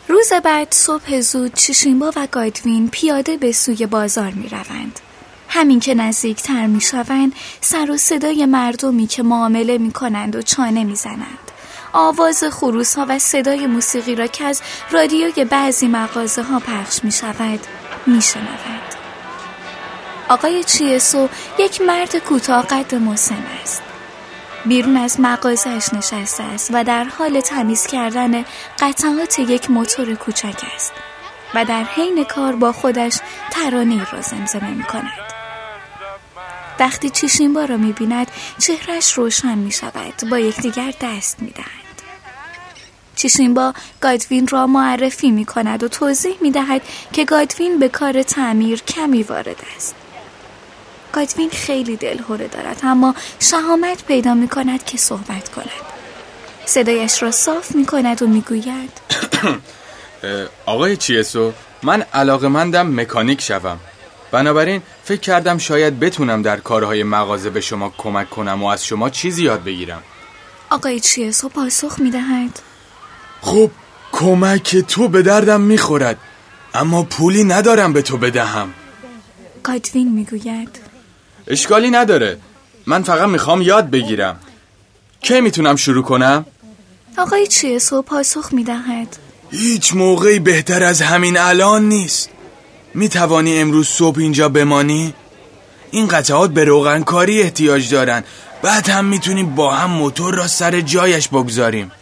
روز بعد صبح زود چیشیمبا و گادوین پیاده به سوی بازار می روند. همین که نزدیکتر می شوند سر و صدای مردمی که معامله می کنند و چانه می زنند. آواز خروس ها و صدای موسیقی را که از رادیوی بعضی مغازه ها پخش می شود می شنوند. آقای چیسو یک مرد کوتاه قد مسن است. بیرون از مغازه‌اش نشسته است و در حال تمیز کردن قطعات یک موتور کوچک است و در حین کار با خودش ترانه‌ای را زمزمه می‌کند. وقتی چیشیمبا را می‌بیند چهرهش روشن می‌شود، با یکدیگر دست می‌دهند. چیشیمبا گادوین را معرفی می‌کند و توضیح می‌دهد که گادوین به کار تعمیر کمی وارد است. گادوین خیلی دلهره دارد اما شهامت پیدا می کند که صحبت کند. صدایش را صاف می کند و می گوید آقای چیسو، من علاقه‌مندم مکانیک شوم. بنابراین فکر کردم شاید بتونم در کارهای مغازه به شما کمک کنم و از شما چیزی یاد بگیرم. آقای چیسو پاسخ می دهد خب کمک تو به دردم می خورد، اما پولی ندارم به تو بدهم. گادوین می گوید اشکالی نداره، من فقط میخوام یاد بگیرم. کی میتونم شروع کنم؟ آقای چیسو پاسخ میدهد هیچ موقعی بهتر از همین الان نیست. میتوانی امروز صبح اینجا بمانی؟ این قطعات به روغنکاری احتیاج دارن. بعد هم میتونیم با هم موتور را سر جایش بگذاریم.